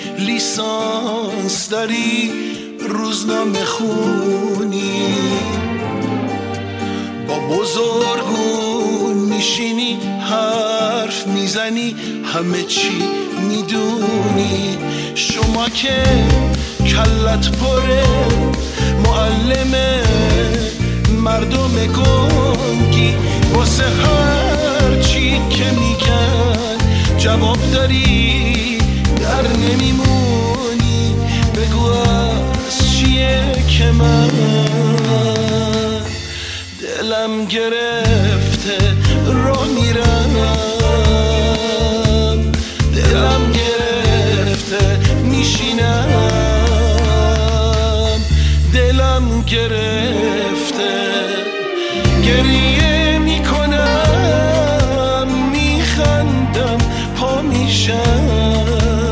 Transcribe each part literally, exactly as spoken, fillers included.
لیسانس داری، روزنامه خونی، با بزرگون میشینی حرف میزنی، همه چی میدونی. شما که کلت پره، معلم مردم گنگی، واسه هر چی که میگن جواب داری، در نمیمونی. بگو از چیه که من دلم گرفته را میرم، دلم گرفته میشینم، دلم گرفته گریه میکنم، میخندم پا میشم،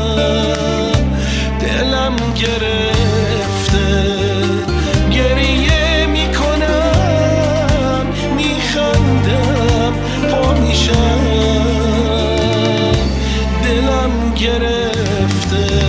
دلم گرفته گریه میکنم، میخندم پا میشم، دلم گرفته.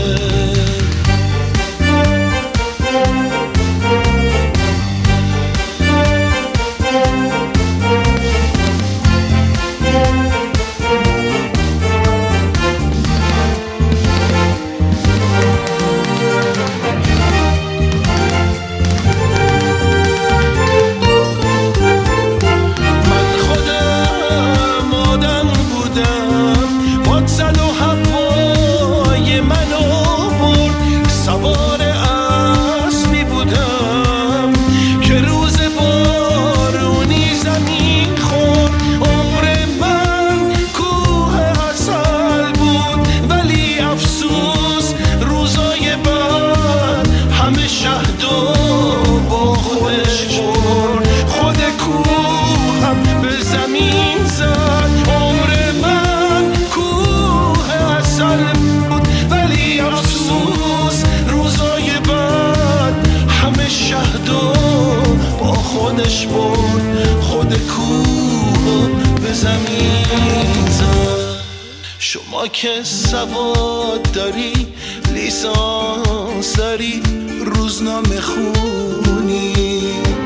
خودش برد، خود کوه به زمین زد. شما که سواد داری، لیسانس داری، روزنامه خونی،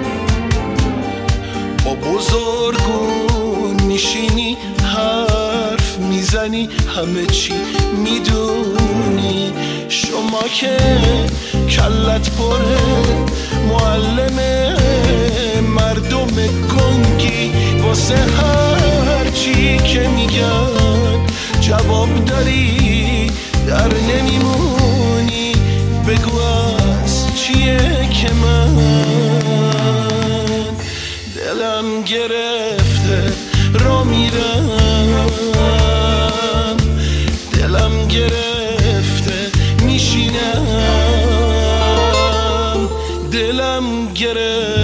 با بزرگون میشینی حرف میزنی، همه چی میدونی. شما که کلت پره، معلم مردم گنگی، واسه هر چی که میگن جواب داری، در نمیمونی. بگو از چیه که من دلم گرفته را میرم، دلم گرفته میشینم، دلم گرفته